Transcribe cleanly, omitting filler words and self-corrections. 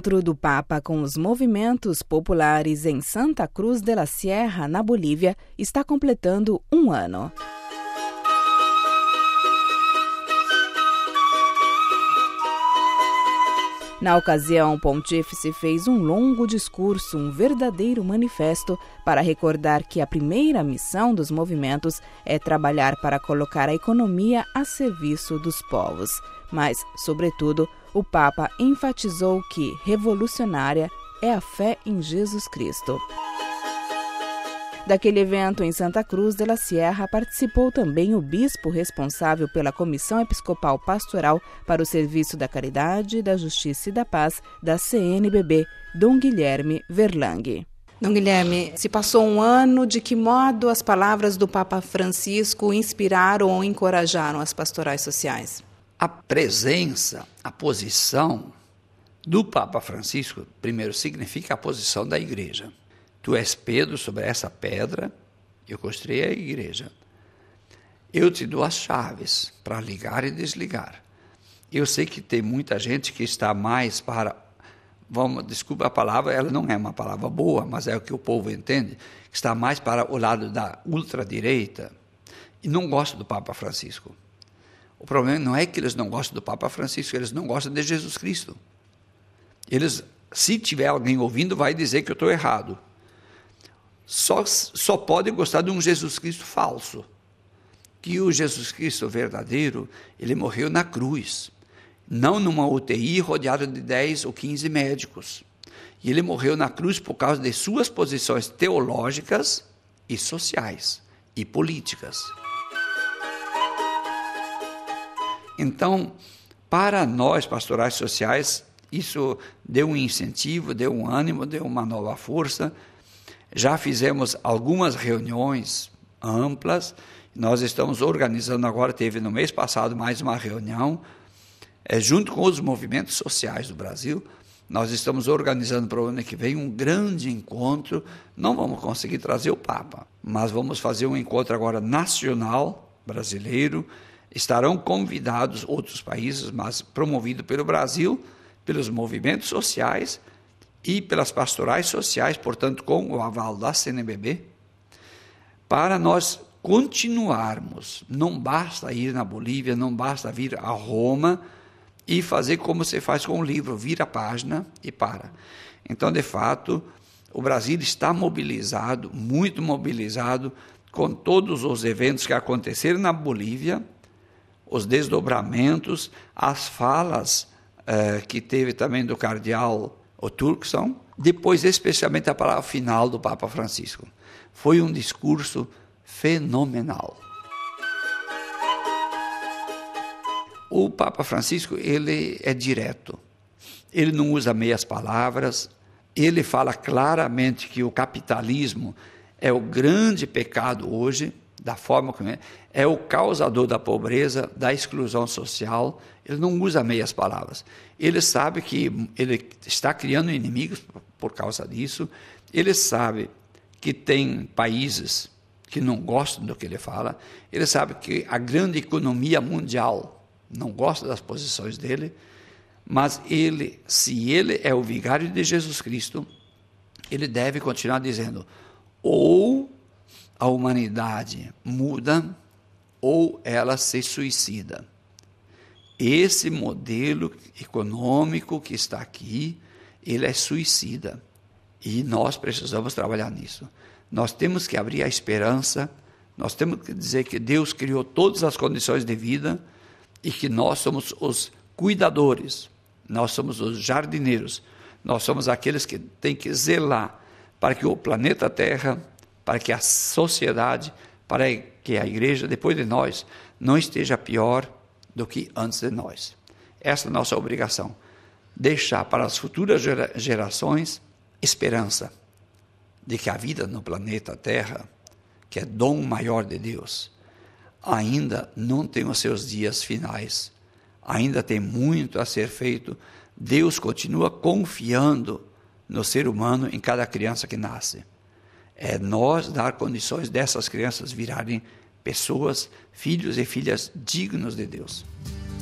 encontro do Papa com os movimentos populares em Santa Cruz de la Sierra, na Bolívia, está completando um ano. Na ocasião, o pontífice fez um longo discurso, um verdadeiro manifesto, para recordar que a primeira missão dos movimentos é trabalhar para colocar a economia a serviço dos povos. Mas, sobretudo, o Papa enfatizou que revolucionária é a fé em Jesus Cristo. Daquele evento em Santa Cruz de la Sierra participou também o bispo responsável pela Comissão Episcopal Pastoral para o Serviço da Caridade, da Justiça e da Paz da CNBB, Dom Guilherme Verlang. Dom Guilherme, se passou um ano, de que modo as palavras do Papa Francisco inspiraram ou encorajaram as pastorais sociais? A presença, a posição do Papa Francisco, primeiro, significa a posição da Igreja. Tu és Pedro, sobre essa pedra eu construí a igreja. Eu te dou as chaves para ligar e desligar. Eu sei que tem muita gente que está mais para... desculpa a palavra, ela não é uma palavra boa, mas é o que o povo entende, que está mais para o lado da ultradireita e não gosta do Papa Francisco. O problema não é que eles não gostam do Papa Francisco, eles não gostam de Jesus Cristo. Eles, se tiver alguém ouvindo, vai dizer que eu estou errado. Só pode gostar de um Jesus Cristo falso. Que o Jesus Cristo verdadeiro, ele morreu na cruz, não numa UTI rodeado de 10 ou 15 médicos. E ele morreu na cruz por causa de suas posições teológicas e sociais e políticas. Então, para nós, pastorais sociais, isso deu um incentivo, deu um ânimo, deu uma nova força. Já fizemos algumas reuniões amplas, nós estamos organizando agora, teve no mês passado mais uma reunião, junto com os movimentos sociais do Brasil, nós estamos organizando para o ano que vem um grande encontro, não vamos conseguir trazer o Papa, mas vamos fazer um encontro agora nacional, brasileiro, estarão convidados outros países, mas promovido pelo Brasil, pelos movimentos sociais, e pelas pastorais sociais, portanto, com o aval da CNBB, para nós continuarmos. Não basta ir na Bolívia, não basta vir a Roma e fazer como se faz com o livro, vira a página e para. Então, de fato, o Brasil está mobilizado, muito mobilizado, com todos os eventos que aconteceram na Bolívia, os desdobramentos, as falas que teve também do cardeal o Turkson, depois especialmente a palavra final do Papa Francisco. Foi um discurso fenomenal. O Papa Francisco, ele é direto, ele não usa meias palavras, ele fala claramente que o capitalismo é o grande pecado hoje, da forma como é o causador da pobreza, da exclusão social. Ele não usa meias palavras. Ele sabe que ele está criando inimigos por causa disso. Ele sabe que tem países que não gostam do que ele fala. Ele sabe que a grande economia mundial não gosta das posições dele. Mas ele, se ele é o vigário de Jesus Cristo, ele deve continuar dizendo: ou a humanidade muda, ou ela se suicida. Esse modelo econômico que está aqui, ele é suicida. E nós precisamos trabalhar nisso. Nós temos que abrir a esperança, nós temos que dizer que Deus criou todas as condições de vida e que nós somos os cuidadores, nós somos os jardineiros, nós somos aqueles que têm que zelar para que o planeta Terra, para que a sociedade, para que a igreja, depois de nós, não esteja pior do que antes de nós. Essa é a nossa obrigação. Deixar para as futuras gerações esperança de que a vida no planeta Terra, que é dom maior de Deus, ainda não tem os seus dias finais. Ainda tem muito a ser feito. Deus continua confiando no ser humano, em cada criança que nasce. É nós dar condições dessas crianças virarem pessoas, filhos e filhas dignos de Deus.